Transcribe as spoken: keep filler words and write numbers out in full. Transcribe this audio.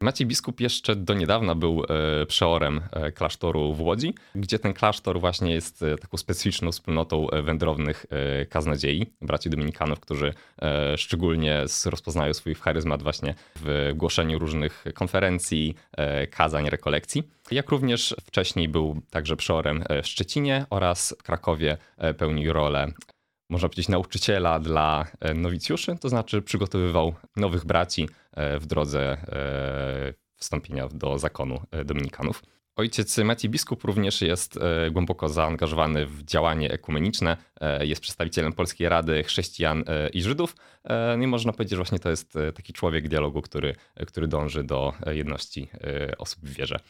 Maciej biskup jeszcze do niedawna był przeorem klasztoru w Łodzi, gdzie ten klasztor właśnie jest taką specyficzną wspólnotą wędrownych kaznodziei, braci dominikanów, którzy szczególnie rozpoznają swój charyzmat właśnie w głoszeniu różnych konferencji, kazań, rekolekcji. Jak również wcześniej był także przeorem w Szczecinie oraz w Krakowie pełnił rolę, można powiedzieć, nauczyciela dla nowicjuszy, to znaczy przygotowywał nowych braci w drodze wstąpienia do zakonu dominikanów. Ojciec Maciej biskup również jest głęboko zaangażowany w działanie ekumeniczne, jest przedstawicielem Polskiej Rady Chrześcijan i Żydów. No i można powiedzieć, że właśnie to jest taki człowiek dialogu, który, który dąży do jedności osób w wierze.